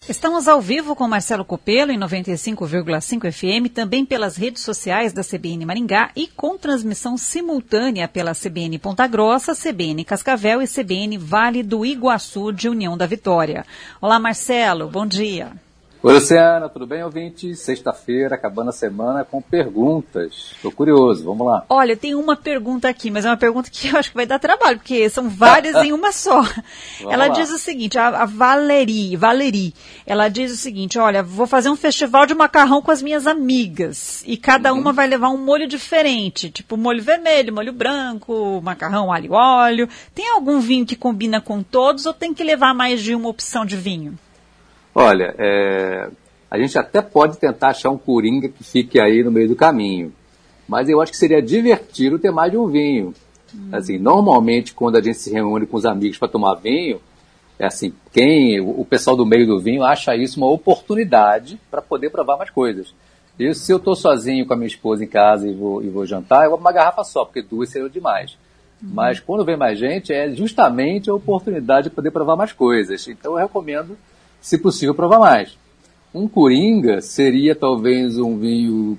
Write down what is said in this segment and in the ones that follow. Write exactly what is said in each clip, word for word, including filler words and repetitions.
Estamos ao vivo com Marcelo Copelo em noventa e cinco vírgula cinco F M, também pelas redes sociais da C B N Maringá e com transmissão simultânea pela C B N Ponta Grossa, C B N Cascavel e C B N Vale do Iguaçu de União da Vitória. Olá, Marcelo, bom dia. Oi, Luciana, tudo bem, ouvinte? Sexta-feira, acabando a semana com perguntas. Estou curioso, vamos lá. Olha, tem uma pergunta aqui, mas é uma pergunta que eu acho que vai dar trabalho, porque são várias em uma só. Ela lá. diz o seguinte, a, a Valerie, Valerie, ela diz o seguinte, olha, vou fazer um festival de macarrão com as minhas amigas, e cada uhum. uma vai levar um molho diferente, tipo molho vermelho, molho branco, macarrão alho e óleo. Tem algum vinho que combina com todos ou tem que levar mais de uma opção de vinho? Olha, é, a gente até pode tentar achar um coringa que fique aí no meio do caminho, mas eu acho que seria divertido ter mais de um vinho. Hum. Assim, normalmente, quando a gente se reúne com os amigos para tomar vinho, é assim, quem, o pessoal do meio do vinho acha isso uma oportunidade para poder provar mais coisas. E se eu estou sozinho com a minha esposa em casa e vou, e vou jantar, eu vou para uma garrafa só, porque duas seriam demais. Hum. Mas quando vem mais gente, é justamente a oportunidade de poder provar mais coisas. Então eu recomendo, se possível, provar mais. Um coringa seria talvez um vinho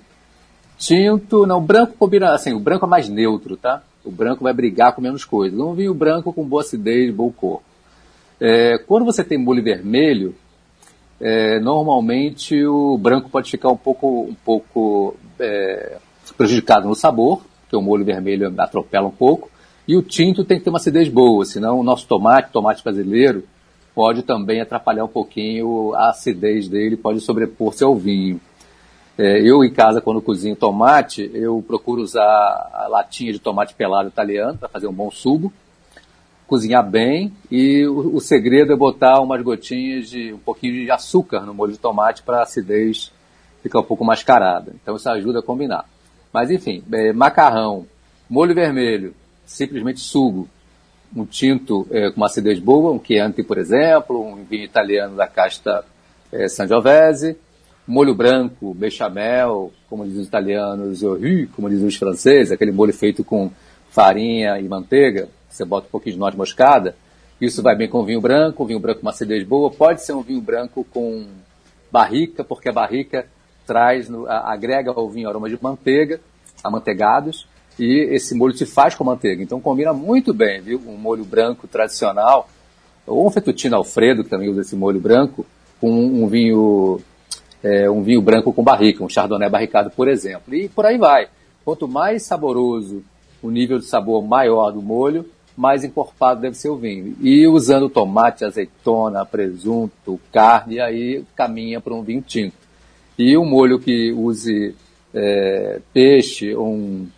tinto, não, branco combina, assim, o branco é mais neutro, tá? O branco vai brigar com menos coisas. Um vinho branco com boa acidez, boa cor. É, quando você tem molho vermelho, é, normalmente o branco pode ficar um pouco, um pouco é, prejudicado no sabor, porque o molho vermelho atropela um pouco, e o tinto tem que ter uma acidez boa, senão o nosso tomate, tomate brasileiro, pode também atrapalhar um pouquinho a acidez dele, pode sobrepor-se ao vinho. É, eu, em casa, quando cozinho tomate, eu procuro usar a latinha de tomate pelado italiano para fazer um bom sugo, cozinhar bem, e o, o segredo é botar umas gotinhas de um pouquinho de açúcar no molho de tomate para a acidez ficar um pouco mascarada. Então isso ajuda a combinar. Mas enfim, é, macarrão, molho vermelho, simplesmente sugo, um tinto é, com uma acidez boa, um Chianti, por exemplo, um vinho italiano da casta é, Sangiovese, molho branco, bechamel, como dizem os italianos, riz, como dizem os franceses, aquele molho feito com farinha e manteiga, você bota um pouquinho de noz moscada, isso vai bem com vinho branco, um vinho branco com uma acidez boa, pode ser um vinho branco com barrica, porque a barrica traz, no, agrega ao vinho aroma de manteiga, amanteigados, e esse molho se faz com manteiga, então combina muito bem, viu? Um molho branco tradicional, ou um fettuccine alfredo, que também usa esse molho branco, com um vinho, é, um vinho branco com barrica, um chardonnay barricado, por exemplo. E por aí vai. Quanto mais saboroso o nível de sabor maior do molho, mais encorpado deve ser o vinho. E usando tomate, azeitona, presunto, carne, aí caminha para um vinho tinto. E um molho que use é, peixe ou um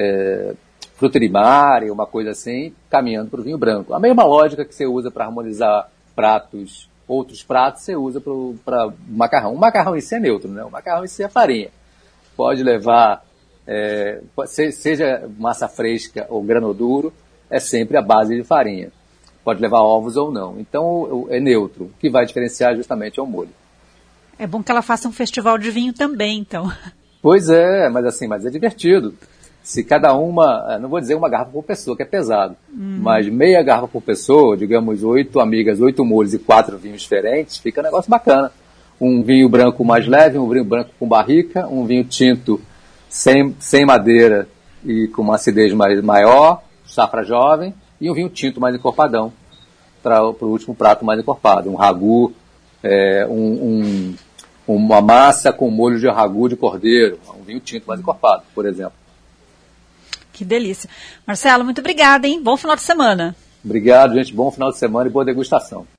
É, fruta de mar, uma coisa assim, caminhando para o vinho branco. A mesma lógica que você usa para harmonizar pratos, outros pratos, você usa para o macarrão. O macarrão em si é neutro, né? O macarrão em si é farinha. Pode levar, é, seja massa fresca ou grano duro, é sempre a base de farinha. Pode levar ovos ou não. Então é neutro. O que vai diferenciar justamente é o molho. É bom que ela faça um festival de vinho também, então. Pois é, mas assim, mas é divertido. Se cada uma, não vou dizer uma garrafa por pessoa, que é pesado, hum. mas meia garrafa por pessoa, digamos, oito amigas, oito molhos e quatro vinhos diferentes, fica um negócio bacana. Um vinho branco mais leve, um vinho branco com barrica, um vinho tinto sem, sem madeira e com uma acidez mais, maior, safra jovem, e um vinho tinto mais encorpadão, para o último prato mais encorpado. Um ragu, é, um, um, uma massa com molho de ragu de cordeiro, um vinho tinto mais encorpado, por exemplo. Que delícia. Marcelo, muito obrigada, hein? Bom final de semana. Obrigado, gente. Bom final de semana e boa degustação.